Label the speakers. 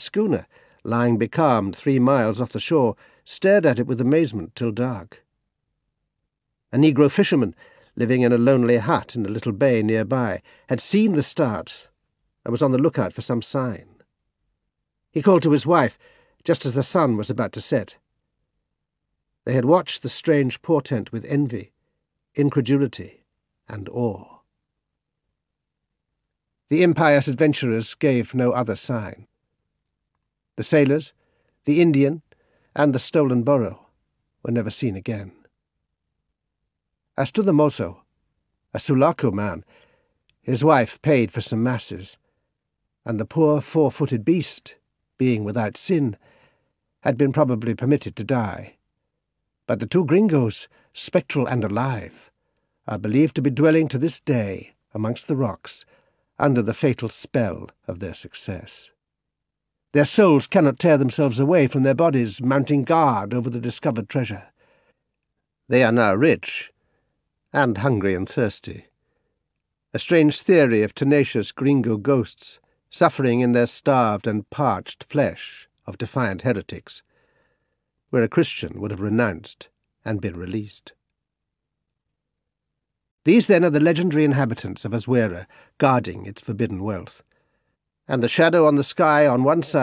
Speaker 1: schooner, lying becalmed 3 miles off the shore, stared at it with amazement till dark. A Negro fisherman, living in a lonely hut in a little bay nearby, had seen the start and was on the lookout for some sign. He called to his wife just as the sun was about to set. They had watched the strange portent with envy, incredulity, and awe. The impious adventurers gave no other sign. The sailors, the Indian, and the stolen burro were never seen again. As to the mozo, a Sulaco man, his wife paid for some masses, and the poor 4-footed beast, being without sin, had been probably permitted to die. But the 2 gringos, spectral and alive, are believed to be dwelling to this day amongst the rocks, under the fatal spell of their success. Their souls cannot tear themselves away from their bodies, mounting guard over the discovered treasure. They are now rich, and hungry and thirsty. A strange theory of tenacious gringo ghosts, suffering in their starved and parched flesh of defiant heretics, where a Christian would have renounced and been released. These, then, are the legendary inhabitants of Azuera, guarding its forbidden wealth. And the shadow on the sky on one side